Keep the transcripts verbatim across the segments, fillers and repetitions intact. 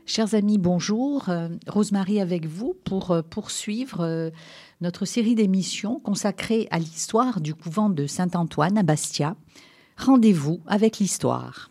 Chers amis, bonjour. Euh, Rosemary avec vous pour euh, poursuivre euh, notre série d'émissions consacrée à l'histoire du couvent de Saint-Antoine à Bastia. Rendez-vous avec l'histoire.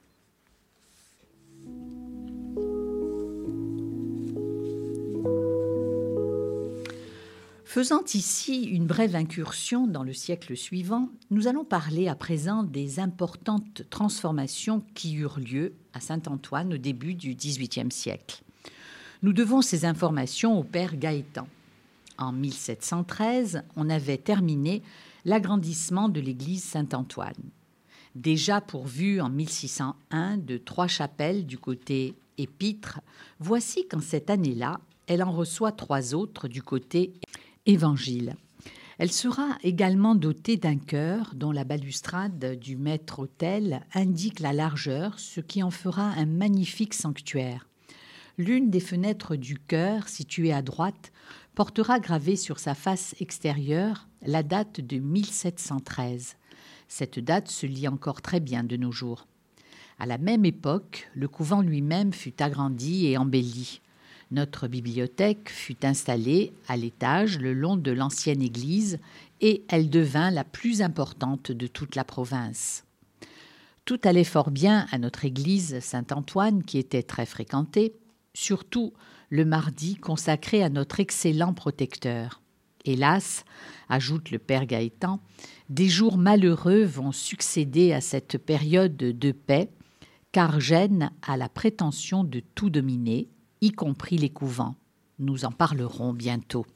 Faisant ici une brève incursion dans le siècle suivant, nous allons parler à présent des importantes transformations qui eurent lieu à Saint-Antoine au début du dix-huitième siècle. Nous devons ces informations au père Gaétan. En mille sept cent treize, on avait terminé l'agrandissement de l'église Saint-Antoine. Déjà pourvue en mille six cent un de trois chapelles du côté épître, voici qu'en cette année-là, elle en reçoit trois autres du côté évangile. Elle sera également dotée d'un chœur dont la balustrade du maître-autel indique la largeur, ce qui en fera un magnifique sanctuaire. L'une des fenêtres du chœur, située à droite, portera gravée sur sa face extérieure la date de mille sept cent treize. Cette date se lit encore très bien de nos jours. À la même époque, le couvent lui-même fut agrandi et embelli. Notre bibliothèque fut installée à l'étage le long de l'ancienne église et elle devint la plus importante de toute la province. Tout allait fort bien à notre église Saint-Antoine qui était très fréquentée, surtout le mardi consacré à notre excellent protecteur. Hélas, ajoute le père Gaétan, des jours malheureux vont succéder à cette période de paix, car Gênes a la prétention de tout dominer, y compris les couvents. Nous en parlerons bientôt.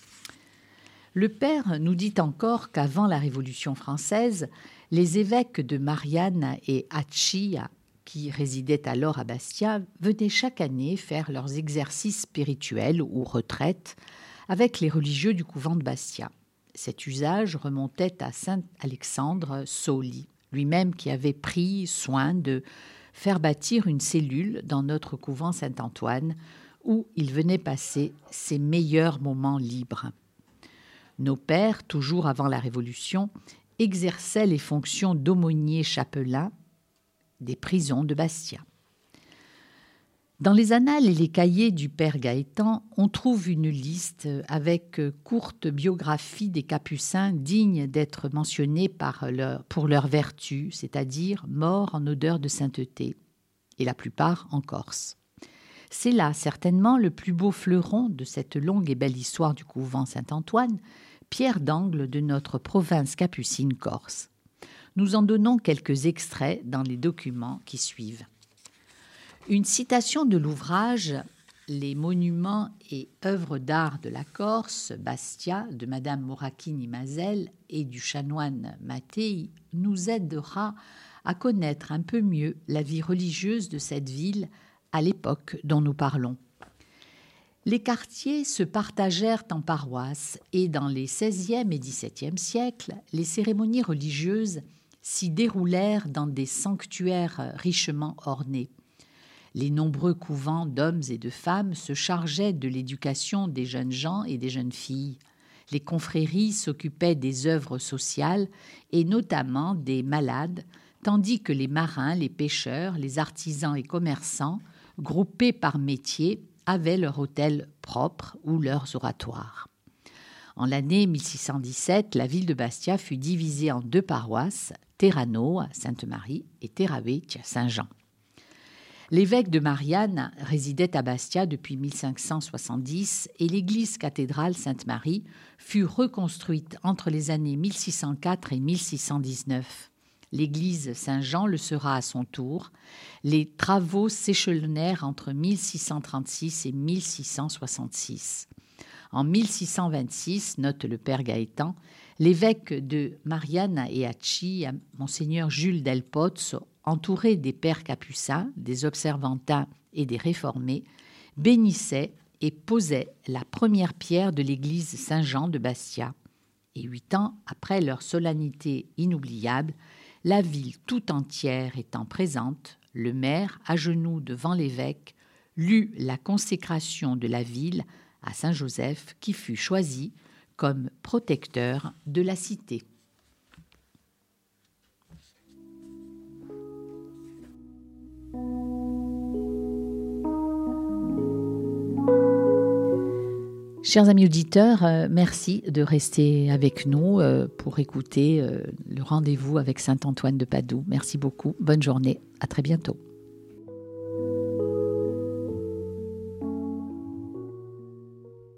Le père nous dit encore qu'avant la Révolution française, les évêques de Marianne et Achy, qui résidaient alors à Bastia, venaient chaque année faire leurs exercices spirituels ou retraites avec les religieux du couvent de Bastia. Cet usage remontait à saint Alexandre Sauli, lui-même qui avait pris soin de faire bâtir une cellule dans notre couvent Saint-Antoine où il venait passer ses meilleurs moments libres. Nos pères, toujours avant la Révolution, exerçaient les fonctions d'aumôniers chapelains des prisons de Bastia. Dans les annales et les cahiers du père Gaétan, on trouve une liste avec courte biographie des capucins dignes d'être mentionnés par leur, pour leur vertu, c'est-à-dire morts en odeur de sainteté, et la plupart en Corse. C'est là certainement le plus beau fleuron de cette longue et belle histoire du couvent Saint-Antoine, pierre d'angle de notre province capucine corse. Nous en donnons quelques extraits dans les documents qui suivent. Une citation de l'ouvrage « Les monuments et œuvres d'art de la Corse, Bastia » de Madame Moracchini-Mazel et du chanoine Mattei nous aidera à connaître un peu mieux la vie religieuse de cette ville à l'époque dont nous parlons. Les quartiers se partagèrent en paroisses et dans les seizième et dix-septième siècles, les cérémonies religieuses s'y déroulèrent dans des sanctuaires richement ornés. Les nombreux couvents d'hommes et de femmes se chargeaient de l'éducation des jeunes gens et des jeunes filles. Les confréries s'occupaient des œuvres sociales et notamment des malades, tandis que les marins, les pêcheurs, les artisans et commerçants, groupés par métier, avaient leur hôtel propre ou leurs oratoires. En l'année mille six cent dix-sept, la ville de Bastia fut divisée en deux paroisses, Terrano à Sainte-Marie et Terravecchia à Saint-Jean. L'évêque de Marianne résidait à Bastia depuis mille cinq cent soixante-dix et l'église cathédrale Sainte-Marie fut reconstruite entre les années mille six cent quatre et mille six cent dix-neuf. L'église Saint-Jean le sera à son tour. Les travaux s'échelonnèrent entre mille six cent trente-six et mille six cent soixante-six. En mille six cent vingt-six, note le père Gaétan, l'évêque de Marianne et Achy, monseigneur Jules del Pozzo, entouré des pères capucins, des observantins et des réformés, bénissait et posait la première pierre de l'église Saint-Jean de Bastia. Et huit ans après leur solennité inoubliable, la ville tout entière étant présente, le maire, à genoux devant l'évêque, lut la consécration de la ville à Saint-Joseph qui fut choisi comme protecteur de la cité. Chers amis auditeurs, euh, merci de rester avec nous euh, pour écouter euh, le rendez-vous avec saint Antoine de Padoue. Merci beaucoup. Bonne journée. À très bientôt.